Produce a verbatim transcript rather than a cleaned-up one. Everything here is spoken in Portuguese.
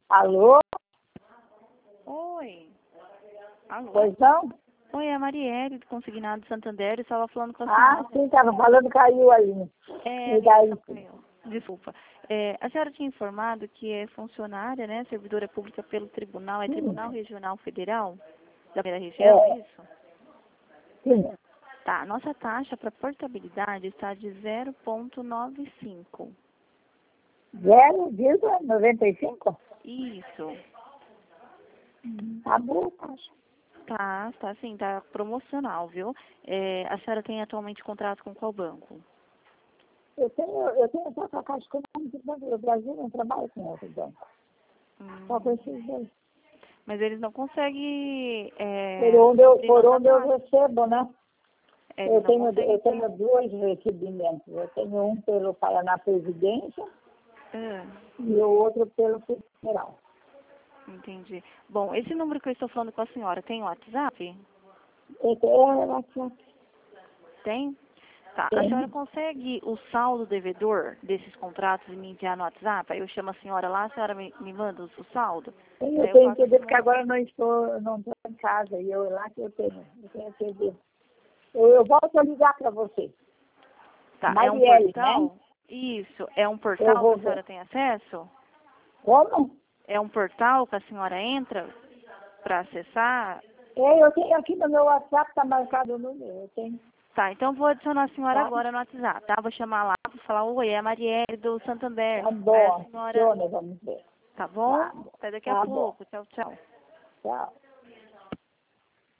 Alô? Oi. Alô? Pois não? Oi, é a Marielle, do Consignado Santander. Eu estava falando com a Ah, senhora. sim, estava falando, caiu aí. É, E daí? desculpa. É, a senhora tinha informado que é funcionária, né, servidora pública pelo tribunal, é Sim. Tribunal Regional Federal da primeira região, é É, isso? sim. Tá, nossa taxa para portabilidade está de zero vírgula noventa e cinco. zero vírgula noventa e cinco? Isso. Tá boa, taxa. Tá, tá sim, tá promocional, viu? É, a senhora tem atualmente contrato com qual banco? Eu tenho, eu tenho só com a Caixa Econômica do Banco do Brasil, não trabalho com outro banco. Só com Hum, esses dois. mas eles não conseguem Por é, onde eu, cobrir por nossa onde eu taxa. recebo, né? É, Eu eles não tenho, conseguem. eu tenho dois recebimentos. Eu tenho um pelo Paraná Previdência Ah, e o outro pelo Federal. entendi. Bom, esse número que eu estou falando com a senhora tem WhatsApp? Esse é o WhatsApp. Tem? Tá. A senhora Tem. consegue o saldo devedor desses contratos e me enviar no WhatsApp? Aí eu chamo a senhora lá, a senhora me, me manda o, o saldo? Tem, Aí eu eu tenho faço que ver, assim. porque agora eu não estou, eu não estou em casa, e eu lá que eu tenho, eu tenho que ver. Eu, eu volto a ligar para você. Tá, é um Marielle, né? portal? Isso, é um Eu portal que vou a ver. senhora tem acesso? Como? É um portal que a senhora entra para acessar? É, eu tenho aqui no meu WhatsApp, está marcado o número, eu tenho. Tá, então vou adicionar a senhora Tá? agora no WhatsApp, tá? Vou chamar lá, vou falar, oi, é a Marielle do Santander. Tá Aí bom, a senhora, adiciona, vamos ver. tá bom? Tá bom, Até daqui a tá bom. pouco. Tchau, tchau. Tchau.